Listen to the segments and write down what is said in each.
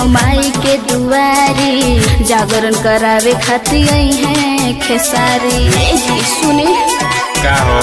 माई के दुआरी, जागरण करावे खातिर आई है खेसारी। सुने का हो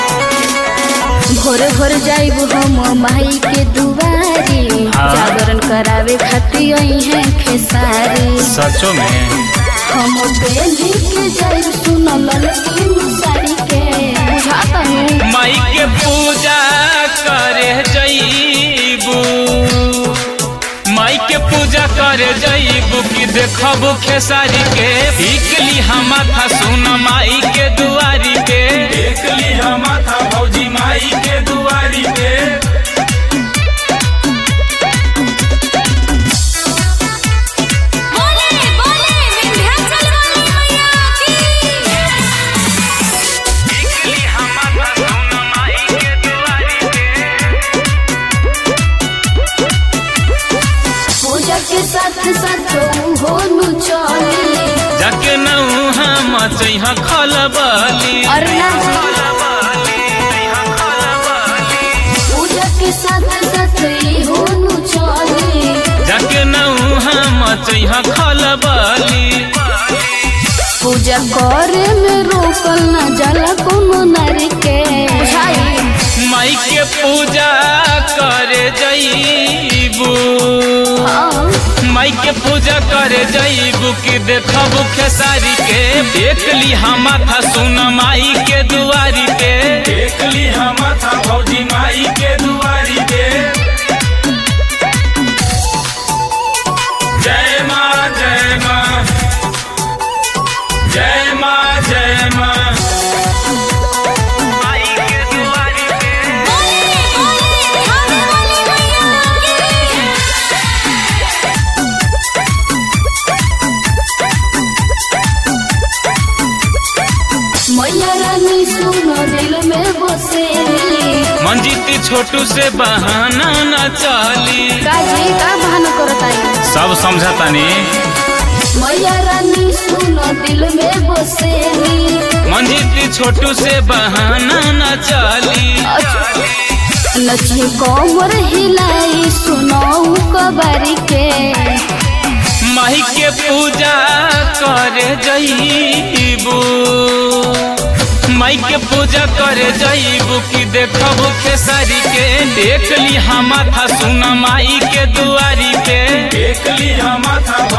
भोरे भोर जाइब हम माई के दुआरी, जागरण करावे खातिर आई है खेसारी। सचो में हम बेली के जाइब सुनल ललकी साड़ी के बुझाता हूँ। माई के पूजा करे जईबू, माई के पूजा करे जईबू कि देखबू खेसारी के। टिकली हम था सुन माई के दुआरी पे, टिकली हम था भौजी माई के दुआरी पे। के साथ साथ होनु चली, जाके नऊ हम चैहा खलबली। अरे पूजा के साथ साथ होनु चली, जाके नऊ हम चैहा खलबली। पूजा करे में रोकल न जाला कोनो नारी के। माई के पूजा करे जईबू, माई के पूजा करे जईबू कि देखबू खेसारी के। देखली हम था सुन माई के दुआरी पे, देखली हम था भौजी माई के दुआरी पे। जय माँ जय माँ जय माँ जय माँ। मैया रानी सुनो दिल में बसेली, मंजीती छोटू से बहाना न चली। काजी का बहाना करताई सब समझतानी। मैया रानी सुनो दिल में बसेली, मंजीती छोटू से बहाना न चली। नची कोमर हिलाई सुनाऊ कबारी के। माई के पूजा करे जईबू, माई के पूजा करे जईबू कि देखबू खेसारी के। देखली हम था सुन माई के दुआरी पे, देखली हम था